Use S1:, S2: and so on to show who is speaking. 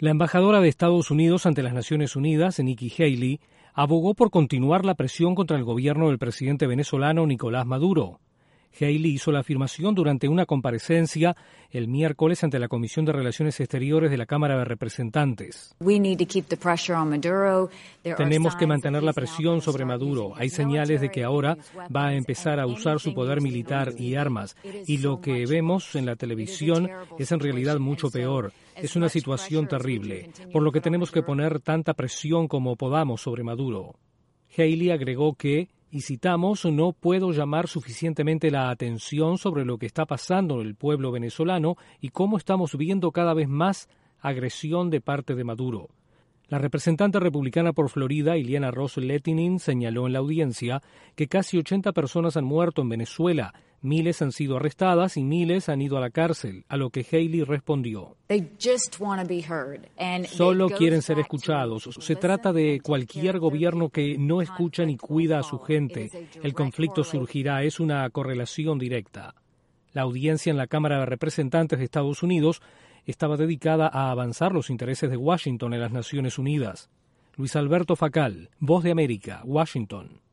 S1: La embajadora de Estados Unidos ante las Naciones Unidas, Nikki Haley, abogó por continuar la presión contra el gobierno del presidente venezolano Nicolás Maduro. Haley hizo la afirmación durante una comparecencia el miércoles ante la Comisión de Relaciones Exteriores de la Cámara de Representantes. Tenemos que mantener la presión sobre Maduro. Hay señales de que ahora va a empezar a usar su poder militar y armas. Y lo que vemos en la televisión es en realidad mucho peor. Es una situación terrible, por lo que tenemos que poner tanta presión como podamos sobre Maduro. Haley agregó que, y citamos, no puedo llamar suficientemente la atención sobre lo que está pasando en el pueblo venezolano y cómo estamos viendo cada vez más agresión de parte de Maduro. La representante republicana por Florida, Ileana Ros-Lehtinen, señaló en la audiencia que casi 80 personas han muerto en Venezuela, miles han sido arrestadas y miles han ido a la cárcel, a lo que Haley respondió: solo quieren ser escuchados. Se trata de cualquier gobierno que no escucha ni cuida a su gente. El conflicto surgirá, es una correlación directa. La audiencia en la Cámara de Representantes de Estados Unidos estaba dedicada a avanzar los intereses de Washington en las Naciones Unidas. Luis Alberto Facal, Voz de América, Washington.